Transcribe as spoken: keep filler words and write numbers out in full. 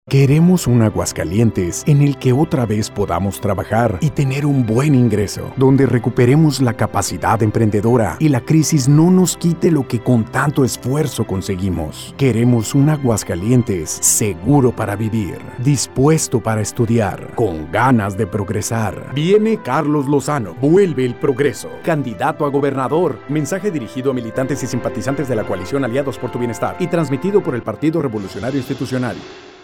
Queremos un Aguascalientes en el que otra vez podamos trabajar y tener un buen ingreso, donde recuperemos la capacidad emprendedora y la crisis no nos quite lo que con tanto esfuerzo conseguimos. Queremos un Aguascalientes seguro para vivir, dispuesto para estudiar, con ganas de progresar. Viene Carlos Lozano, vuelve el progreso, candidato a gobernador. Mensaje dirigido a militantes y simpatizantes de la coalición Aliados por tu Bienestar y transmitido por el Partido Revolucionario Institucional.